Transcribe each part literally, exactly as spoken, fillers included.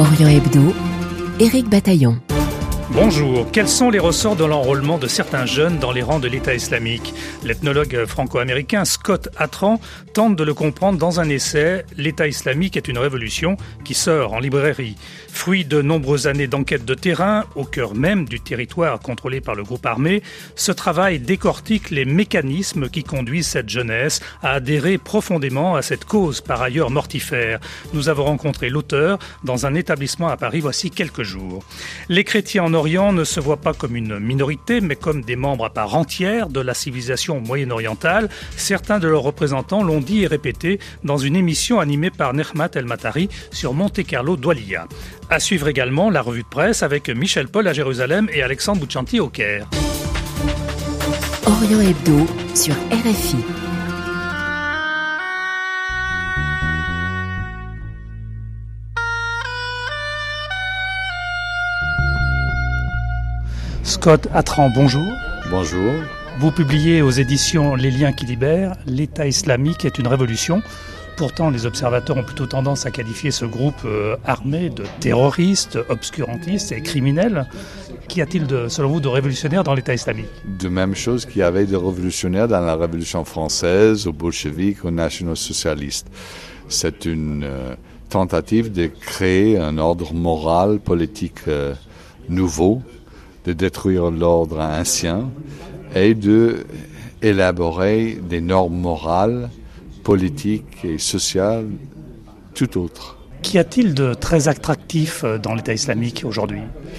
Orient Hebdo, Éric Bataillon. Bonjour. Quels sont les ressorts de l'enrôlement de certains jeunes dans les rangs de l'État islamique ? L'ethnologue franco-américain Scott Atran tente de le comprendre dans un essai « L'État islamique est une révolution » qui sort en librairie. Fruit de nombreuses années d'enquête de terrain, au cœur même du territoire contrôlé par le groupe armé, ce travail décortique les mécanismes qui conduisent cette jeunesse à adhérer profondément à cette cause par ailleurs mortifère. Nous avons rencontré l'auteur dans un établissement à Paris voici quelques jours. Les chrétiens en Orient ne se voient pas comme une minorité, mais comme des membres à part entière de la civilisation moyen-orientale. Certains de leurs représentants l'ont dit et répété dans une émission animée par Nehmat El-Matari sur Monte Carlo Doualiya. À suivre également la revue de presse avec Michel Paul à Jérusalem et Alexandre Bouchanti au Caire. Orient Hebdo sur R F I. Scott Atran, bonjour. Bonjour. Vous publiez aux éditions Les Liens qui libèrent « L'État islamique est une révolution ». Pourtant, les observateurs ont plutôt tendance à qualifier ce groupe euh, armé de terroristes, obscurantistes et criminels. Qu'y a-t-il, de, selon vous, de révolutionnaire dans l'État islamique ? De même chose qu'il y avait de révolutionnaires dans la Révolution française, aux bolcheviques, aux nationaux-socialistes. C'est une euh, tentative de créer un ordre moral, politique euh, nouveau, de détruire l'ordre ancien et de élaborer des normes morales, politiques et sociales tout autres. Qu'y a-t-il de très attractif dans l'État islamique aujourd'hui ?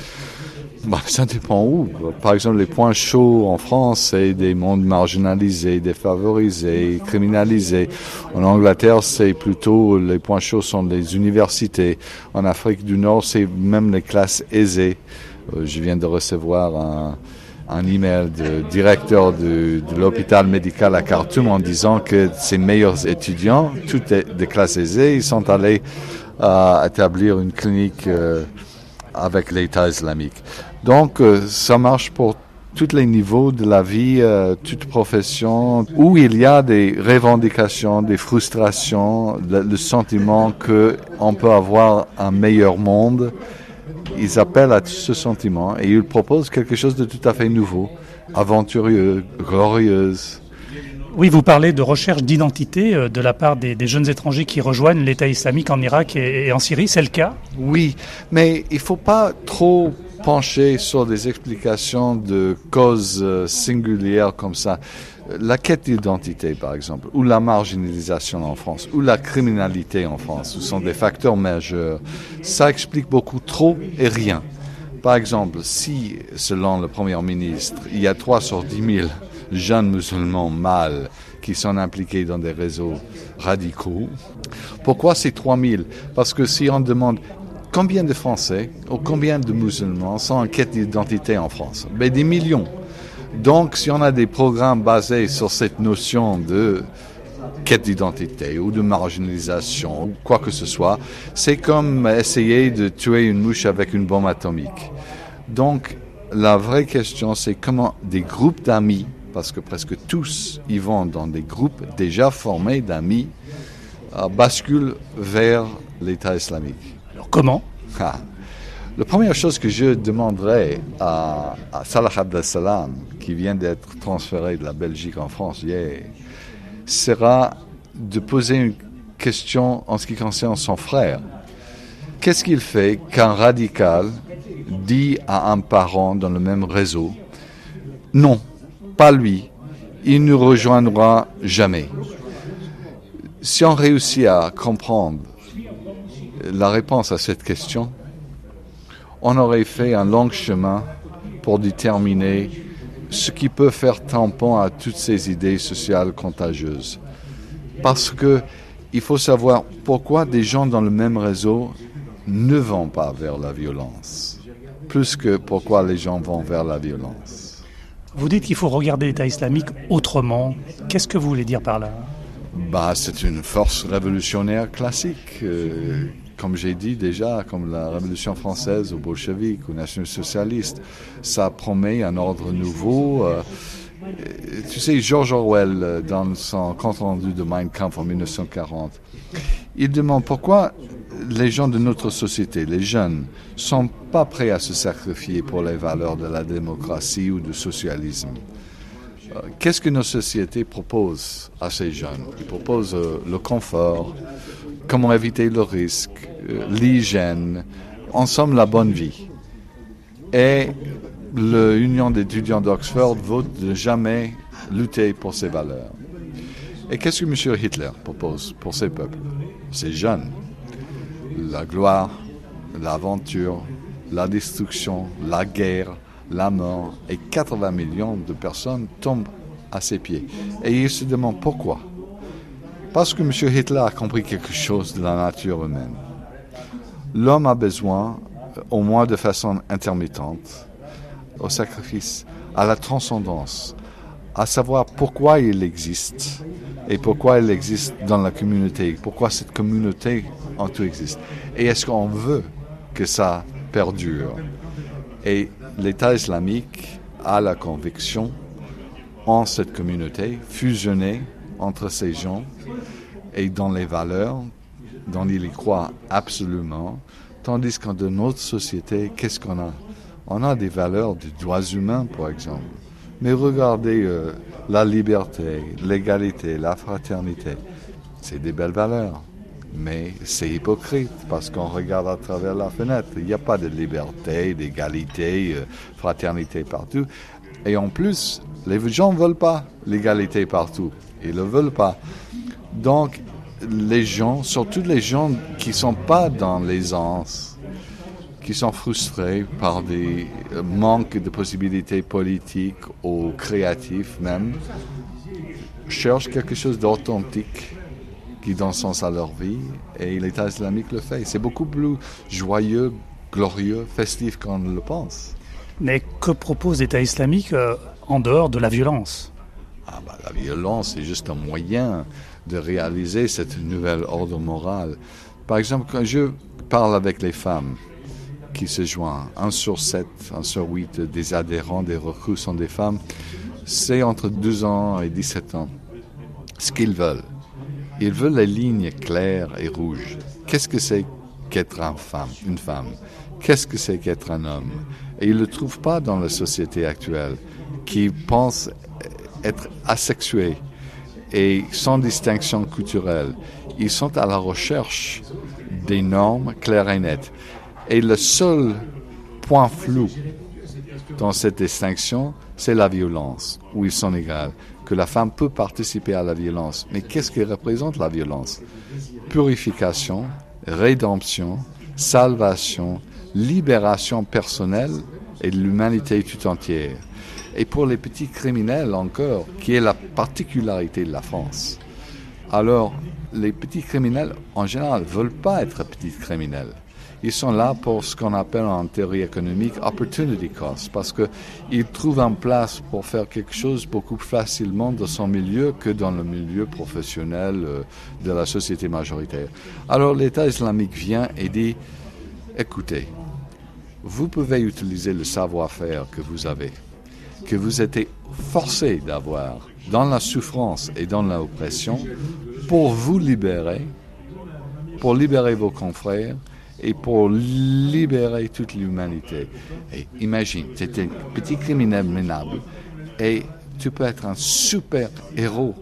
Bah, ça dépend où. Par exemple, les points chauds en France, c'est des mondes marginalisés, défavorisés, criminalisés. En Angleterre, c'est plutôt, les points chauds sont les universités. En Afrique du Nord, c'est même les classes aisées. Je viens de recevoir un, un email du directeur de, de l'hôpital médical à Khartoum en disant que ses meilleurs étudiants, toutes les, des classes aisées, ils sont allés euh, établir une clinique euh, avec l'État islamique. Donc, euh, ça marche pour tous les niveaux de la vie, euh, toute profession, où il y a des revendications, des frustrations, le, le sentiment qu'on peut avoir un meilleur monde. Ils appellent à ce sentiment et ils proposent quelque chose de tout à fait nouveau, aventureux, glorieux. Oui, vous parlez de recherche d'identité de la part des, des jeunes étrangers qui rejoignent l'État islamique en Irak et, et en Syrie, c'est le cas ? Oui, mais il ne faut pas trop pencher sur des explications de causes singulières comme ça. La quête d'identité, par exemple, ou la marginalisation en France, ou la criminalité en France, ce sont des facteurs majeurs. Ça explique beaucoup trop et rien. Par exemple, si, selon le Premier ministre, il y a trois sur dix mille jeunes musulmans mâles qui sont impliqués dans des réseaux radicaux, pourquoi c'est trois mille ? Parce que si on demande combien de Français ou combien de musulmans sont en quête d'identité en France, ben des millions. Donc, si on a des programmes basés sur cette notion de quête d'identité ou de marginalisation, ou quoi que ce soit, c'est comme essayer de tuer une mouche avec une bombe atomique. Donc, la vraie question, c'est comment des groupes d'amis, parce que presque tous y vont dans des groupes déjà formés d'amis, euh, basculent vers l'État islamique. Alors, comment ? ah. La première chose que je demanderais à, à Salah Abdeslam, qui vient d'être transféré de la Belgique en France hier, sera de poser une question en ce qui concerne son frère. Qu'est-ce qu'il fait qu'un radical dit à un parent dans le même réseau, non, pas lui, il ne rejoindra jamais. Si on réussit à comprendre la réponse à cette question, on aurait fait un long chemin pour déterminer ce qui peut faire tampon à toutes ces idées sociales contagieuses. Parce que il faut savoir pourquoi des gens dans le même réseau ne vont pas vers la violence, plus que pourquoi les gens vont vers la violence. Vous dites qu'il faut regarder l'État islamique autrement. Qu'est-ce que vous voulez dire par là ? Bah, c'est une force révolutionnaire classique. Euh, Comme j'ai dit déjà, comme la Révolution française aux bolcheviques, aux nationaux-socialistes, ça promet un ordre nouveau. Euh, tu sais, George Orwell, dans son compte rendu de Mein Kampf en dix-neuf cent quarante, il demande pourquoi les gens de notre société, les jeunes, sont pas prêts à se sacrifier pour les valeurs de la démocratie ou du socialisme. Qu'est-ce que nos sociétés proposent à ces jeunes? Ils proposent euh, le confort, comment éviter le risque, euh, l'hygiène, en somme la bonne vie. Et l'Union d'étudiants d'Oxford veut de jamais lutter pour ces valeurs. Et qu'est-ce que M. Hitler propose pour ces peuples, ces jeunes? La gloire, l'aventure, la destruction, la guerre, la mort, et quatre-vingts millions de personnes tombent à ses pieds. Et il se demande pourquoi. Parce que M. Hitler a compris quelque chose de la nature humaine. L'homme a besoin, au moins de façon intermittente, au sacrifice, à la transcendance, à savoir pourquoi il existe et pourquoi il existe dans la communauté, pourquoi cette communauté en tout existe. Et est-ce qu'on veut que ça perdure? Et l'État islamique a la conviction en cette communauté, fusionnée entre ces gens et dans les valeurs dont il y croit absolument, tandis que dans notre société, qu'est-ce qu'on a? On a des valeurs des droits humains, par exemple. Mais regardez euh, la liberté, l'égalité, la fraternité. C'est des belles valeurs. Mais c'est hypocrite parce qu'on regarde à travers la fenêtre. Il n'y a pas de liberté, d'égalité, euh, fraternité partout. Et en plus, les gens ne veulent pas l'égalité partout. Ils ne le veulent pas. Donc, les gens, surtout les gens qui ne sont pas dans l'aisance, qui sont frustrés par des manques de possibilités politiques ou créatives même, cherchent quelque chose d'authentique qui donne sens à leur vie, et l'État islamique le fait. C'est beaucoup plus joyeux, glorieux, festif qu'on le pense. Mais que propose l'État islamique euh, en dehors de la violence? Ah bah, la violence, c'est juste un moyen de réaliser cette nouvelle ordre moral. Par exemple, quand je parle avec les femmes qui se joignent, un sur sept, un sur huit des adhérents, des recrues sont des femmes, c'est entre douze ans et dix-sept ans. Ce qu'ils veulent, ils veulent les lignes claires et rouges. Qu'est-ce que c'est qu'être une femme, une femme? Qu'est-ce que c'est qu'être un homme? Et ils ne le trouvent pas dans la société actuelle, qui pense être asexuée et sans distinction culturelle. Ils sont à la recherche des normes claires et nettes. Et le seul point flou dans cette distinction, c'est la violence, où ils sont égaux. Que la femme peut participer à la violence. Mais qu'est-ce que représente la violence? Purification, rédemption, salvation, libération personnelle et de l'humanité tout entière. Et pour les petits criminels encore, qui est la particularité de la France. Alors, les petits criminels, en général, ne veulent pas être petits criminels. Ils sont là pour ce qu'on appelle en théorie économique opportunity cost, parce qu'ils trouvent en place pour faire quelque chose beaucoup plus facilement dans son milieu que dans le milieu professionnel de la société majoritaire. Alors l'État islamique vient et dit, écoutez, vous pouvez utiliser le savoir-faire que vous avez, que vous êtes forcé d'avoir dans la souffrance et dans l'oppression, pour vous libérer, pour libérer vos confrères, et pour libérer toute l'humanité. Et imagine, tu es un petit criminel minable et tu peux être un super héros,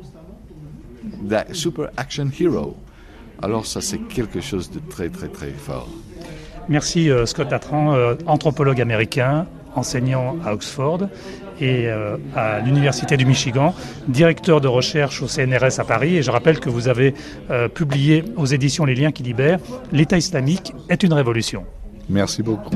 un super action hero. Alors ça, c'est quelque chose de très, très, très fort. Merci euh, Scott Atran, euh, anthropologue américain, enseignant à Oxford et euh, à l'Université du Michigan, directeur de recherche au C N R S à Paris. Et je rappelle que vous avez euh, publié aux éditions Les Liens qui libèrent « L'État islamique est une révolution ». Merci beaucoup.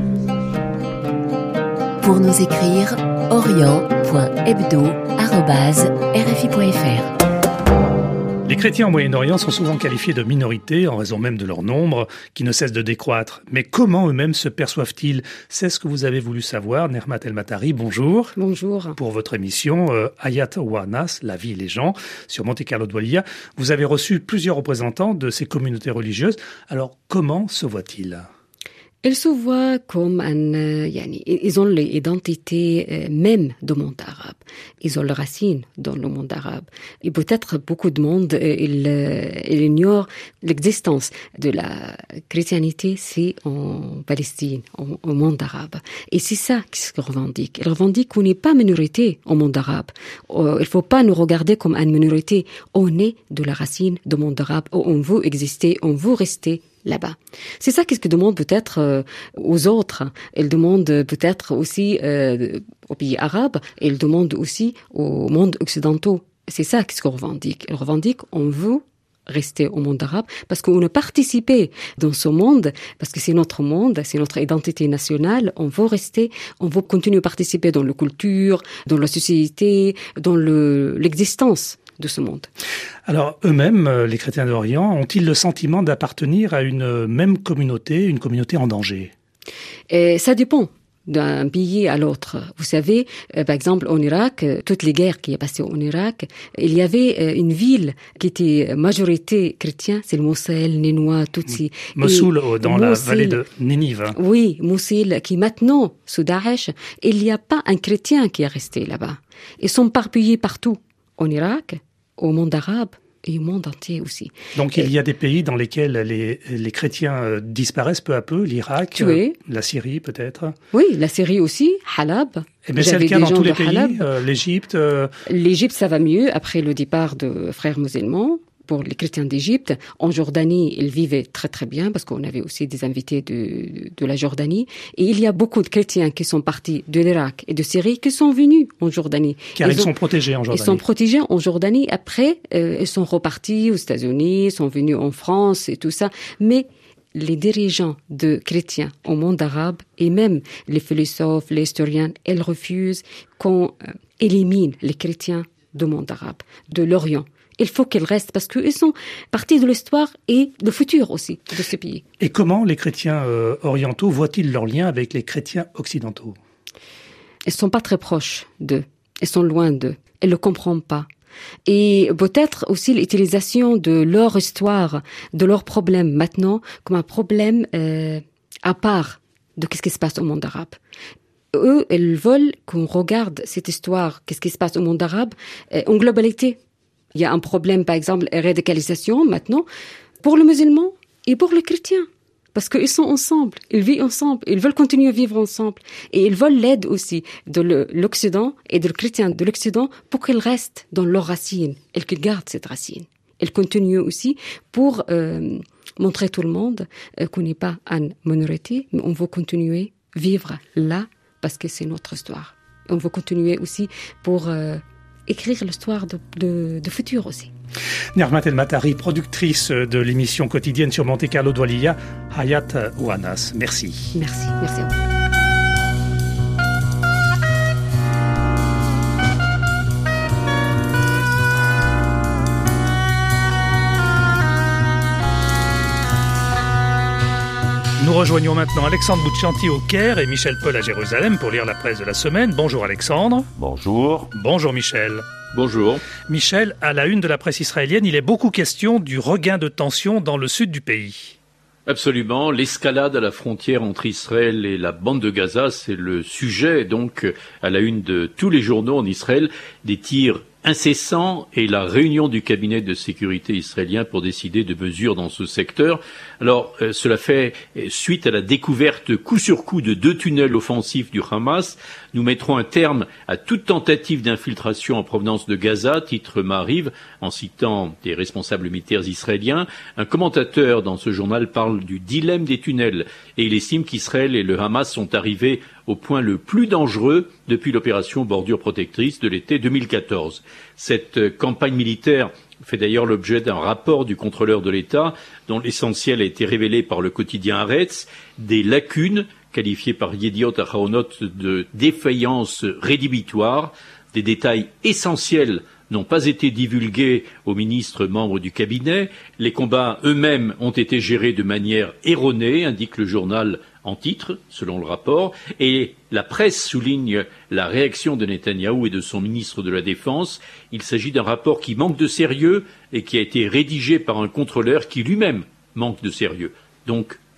Pour nous écrire, orient point hebdo arobase r f i point f r. Les chrétiens au Moyen-Orient sont souvent qualifiés de minorités en raison même de leur nombre qui ne cesse de décroître. Mais comment eux-mêmes se perçoivent-ils? C'est ce que vous avez voulu savoir. Nermat El-Matari, bonjour. Bonjour. Pour votre émission euh, Hayat wa Nas, la vie et les gens, sur Monte Carlo Doualiya, vous avez reçu plusieurs représentants de ces communautés religieuses. Alors, comment se voient-ils? Ils se voient comme un, euh, yani, ils ont l'identité euh, même du monde arabe. Ils ont leurs racines dans le monde arabe. Et peut-être beaucoup de monde, euh, ils, euh, ils ignorent l'existence de la chrétienté, c'est en Palestine, en, au monde arabe. Et c'est ça qu'ils revendiquent. Ils revendiquent qu'on n'est pas minorité au monde arabe. Euh, il faut pas nous regarder comme une minorité. On est de la racine du monde arabe. On veut exister, on veut rester là-bas. C'est ça qu'est-ce que demande peut-être euh, aux autres. Elle demande peut-être aussi euh, aux pays arabes. Elle demande aussi au monde occidentaux. C'est ça qu'est-ce qu'on revendique. Elle revendique, on veut rester au monde arabe parce qu'on a participé dans ce monde, parce que c'est notre monde, c'est notre identité nationale. On veut rester, on veut continuer à participer dans la culture, dans la société, dans le, l'existence de ce monde. Alors, eux-mêmes, les chrétiens d'Orient, ont-ils le sentiment d'appartenir à une même communauté, une communauté en danger? Et ça dépend d'un pays à l'autre. Vous savez, euh, par exemple, en Irak, euh, toutes les guerres qui est passées en Irak, il y avait euh, une ville qui était majorité chrétienne, c'est le Mossoul, Nénois, Tutsi. Mossoul, et dans Mossoul, la vallée de Nénive. Oui, Mossoul, qui maintenant, sous Daesh, il n'y a pas un chrétien qui est resté là-bas. Ils sont parpillés partout. En Irak, au monde arabe et au monde entier aussi. Donc il y a des pays dans lesquels les, les chrétiens disparaissent peu à peu, l'Irak, euh, la Syrie peut-être. Oui, la Syrie aussi, Halab. Et bien c'est le cas dans tous les pays, euh, l'Égypte. Euh... L'Égypte, ça va mieux après le départ de frères musulmans. Pour les chrétiens d'Égypte, en Jordanie, ils vivaient très très bien parce qu'on avait aussi des invités de, de la Jordanie. Et il y a beaucoup de chrétiens qui sont partis de l'Irak et de Syrie qui sont venus en Jordanie. Car ils, ils ont, sont protégés en Jordanie. Ils sont protégés en Jordanie. Après, euh, ils sont repartis aux États-Unis, sont venus en France et tout ça. Mais les dirigeants de chrétiens au monde arabe et même les philosophes, les historiens, ils refusent qu'on euh, élimine les chrétiens du monde arabe, de l'Orient. Il faut qu'ils restent parce qu'ils sont partie de l'histoire et le futur aussi de ce pays. Et comment les chrétiens euh, orientaux voient-ils leur lien avec les chrétiens occidentaux? Ils sont pas très proches d'eux. Ils sont loin d'eux. Ils le comprennent pas. Et peut-être aussi l'utilisation de leur histoire, de leurs problèmes maintenant comme un problème euh, à part de ce qui se passe au monde arabe. Eux, ils veulent qu'on regarde cette histoire, qu'est-ce qui se passe au monde arabe, euh, en globalité. Il y a un problème, par exemple, de radicalisation maintenant, pour le musulman et pour le chrétien. Parce qu'ils sont ensemble, ils vivent ensemble, ils veulent continuer à vivre ensemble. Et ils veulent l'aide aussi de l'Occident et de chrétiens de l'Occident pour qu'ils restent dans leurs racines et qu'ils gardent cette racine. Ils continuent aussi pour euh, montrer à tout le monde euh, qu'on n'est pas une minorité, mais on veut continuer à vivre là parce que c'est notre histoire. Et on veut continuer aussi pour... Euh, écrire l'histoire de, de, de futur aussi. Nermat El Matari, productrice de l'émission quotidienne sur Monte Carlo Doualiya, Hayat Ouanas. Merci. Merci, merci à vous. Nous rejoignons maintenant Alexandre Bouchanti au Caire et Michel Paul à Jérusalem pour lire la presse de la semaine. Bonjour Alexandre. Bonjour. Bonjour Michel. Bonjour. Michel, à la une de la presse israélienne, il est beaucoup question du regain de tension dans le sud du pays. Absolument. L'escalade à la frontière entre Israël et la bande de Gaza, c'est le sujet donc à la une de tous les journaux en Israël. Des tirs incessant et la réunion du cabinet de sécurité israélien pour décider de mesures dans ce secteur. Alors, euh, cela fait suite à la découverte coup sur coup de deux tunnels offensifs du Hamas. Nous mettrons un terme à toute tentative d'infiltration en provenance de Gaza, titre Maariv, en citant des responsables militaires israéliens. Un commentateur dans ce journal parle du dilemme des tunnels et il estime qu'Israël et le Hamas sont arrivés au point le plus dangereux depuis l'opération Bordure protectrice de l'été deux mille quatorze. Cette campagne militaire fait d'ailleurs l'objet d'un rapport du contrôleur de l'État dont l'essentiel a été révélé par le quotidien Haaretz, des lacunes qualifiées par Yediot Ahronot de défaillance rédhibitoire, des détails essentiels n'ont pas été divulgués aux ministres membres du cabinet, les combats eux-mêmes ont été gérés de manière erronée, indique le journal en titre, selon le rapport, et la presse souligne la réaction de Netanyahou et de son ministre de la Défense. Il s'agit d'un rapport qui manque de sérieux et qui a été rédigé par un contrôleur qui lui-même manque de sérieux. Donc,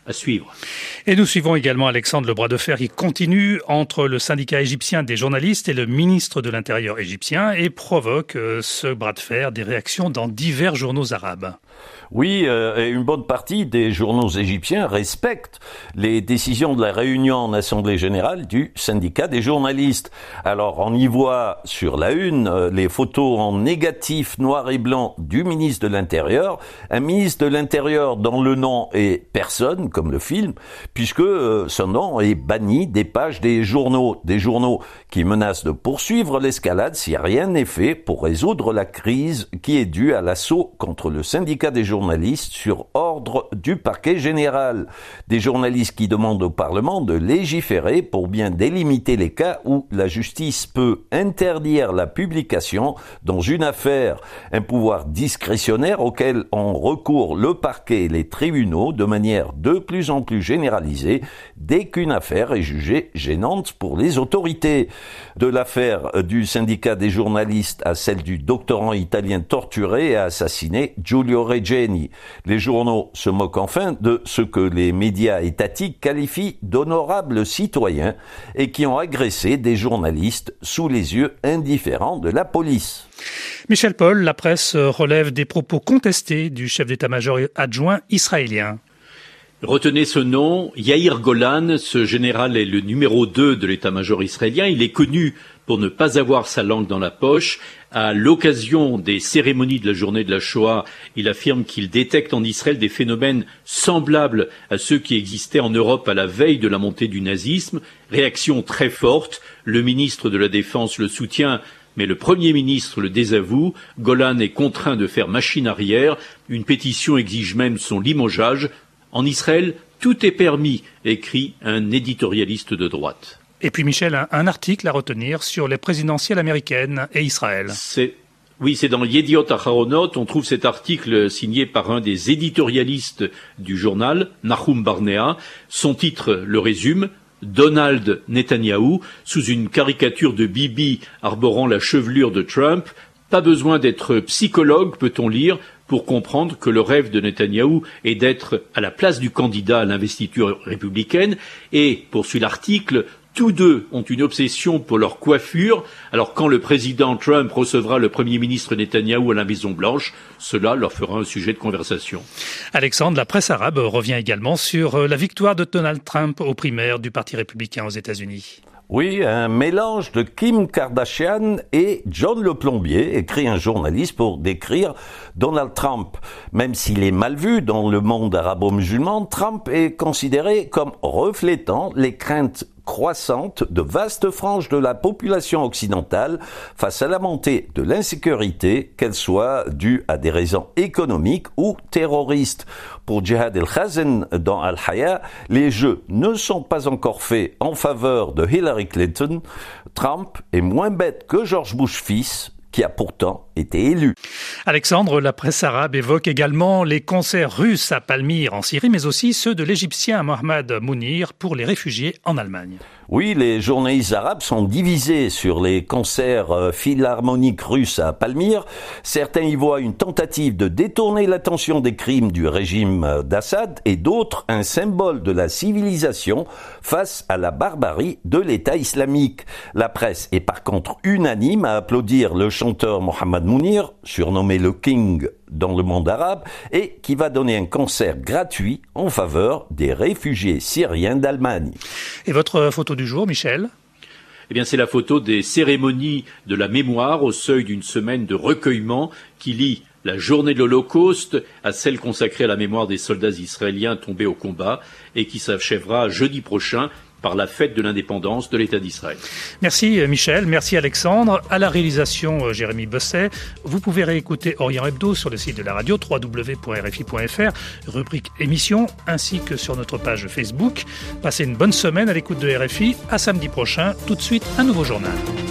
à suivre. Et nous suivons également, Alexandre, le bras de fer qui continue entre le syndicat égyptien des journalistes et le ministre de l'Intérieur égyptien et provoque euh, ce bras de fer des réactions dans divers journaux arabes. Oui, euh, et une bonne partie des journaux égyptiens respectent les décisions de la réunion en Assemblée générale du syndicat des journalistes. Alors, on y voit sur la une euh, les photos en négatif noir et blanc du ministre de l'Intérieur. Un ministre de l'Intérieur dont le nom est personne, comme le film, puisque euh, son nom est banni des pages des journaux. Des journaux qui menacent de poursuivre l'escalade si rien n'est fait pour résoudre la crise qui est due à l'assaut contre le syndicat des journalistes sur ordre du parquet général. Des journalistes qui demandent au Parlement de légiférer pour bien délimiter les cas où la justice peut interdire la publication dans une affaire, un pouvoir discrétionnaire auquel ont recours le parquet et les tribunaux de manière de plus en plus généralisée dès qu'une affaire est jugée gênante pour les autorités. De l'affaire du syndicat des journalistes à celle du doctorant italien torturé et assassiné Giulio Regeni. Les journaux se moquent enfin de ce que les médias étatiques qualifient d'honorables citoyens et qui ont agressé des journalistes sous les yeux indifférents de la police. Michel Paul, la presse relève des propos contestés du chef d'état-major adjoint israélien. Retenez ce nom, Yair Golan. Ce général est le numéro deux de l'état-major israélien. Il est connu pour ne pas avoir sa langue dans la poche. À l'occasion des cérémonies de la journée de la Shoah, il affirme qu'il détecte en Israël des phénomènes semblables à ceux qui existaient en Europe à la veille de la montée du nazisme. Réaction très forte. Le ministre de la Défense le soutient, mais le Premier ministre le désavoue. Golan est contraint de faire machine arrière. Une pétition exige même son limogeage. En Israël, tout est permis, écrit un éditorialiste de droite. Et puis Michel, un, un article à retenir sur les présidentielles américaines et Israël. C'est, oui, c'est dans Yediot Aharonot. On trouve cet article signé par un des éditorialistes du journal, Nahum Barnea. Son titre le résume. Donald Netanyahou, sous une caricature de Bibi arborant la chevelure de Trump. Pas besoin d'être psychologue, peut-on lire, pour comprendre que le rêve de Netanyahou est d'être à la place du candidat à l'investiture républicaine. Et, poursuit l'article, tous deux ont une obsession pour leur coiffure. Alors quand le président Trump recevra le premier ministre Netanyahou à la Maison-Blanche, cela leur fera un sujet de conversation. Alexandre, la presse arabe revient également sur la victoire de Donald Trump aux primaires du Parti républicain aux États-Unis. Oui, un mélange de Kim Kardashian et John le plombier, écrit un journaliste pour décrire Donald Trump. Même s'il est mal vu dans le monde arabo-musulman, Trump est considéré comme reflétant les craintes croissante de vastes franges de la population occidentale face à la montée de l'insécurité, qu'elle soit due à des raisons économiques ou terroristes. Pour Jihad El-Khazen dans Al-Haya, les jeux ne sont pas encore faits en faveur de Hillary Clinton. Trump est moins bête que George Bush fils, qui a pourtant été élu. Alexandre, la presse arabe évoque également les concerts russes à Palmyre en Syrie, mais aussi ceux de l'Égyptien Mohamed Mounir pour les réfugiés en Allemagne. Oui, les journalistes arabes sont divisés sur les concerts philharmoniques russes à Palmyre. Certains y voient une tentative de détourner l'attention des crimes du régime d'Assad et d'autres un symbole de la civilisation face à la barbarie de l'État islamique. La presse est par contre unanime à applaudir le chanteur Mohamed Mounir, surnommé le King dans le monde arabe, et qui va donner un concert gratuit en faveur des réfugiés syriens d'Allemagne. Et votre photo du jour, Michel ? Eh bien, c'est la photo des cérémonies de la mémoire au seuil d'une semaine de recueillement qui lie la journée de l'Holocauste à celle consacrée à la mémoire des soldats israéliens tombés au combat et qui s'achèvera jeudi prochain par la fête de l'indépendance de l'État d'Israël. Merci Michel, merci Alexandre. À la réalisation, Jérémy Bosset. Vous pouvez réécouter Orient Hebdo sur le site de la radio w w w point r f i point f r, rubrique émission, ainsi que sur notre page Facebook. Passez une bonne semaine à l'écoute de R F I. À samedi prochain. Tout de suite, un nouveau journal.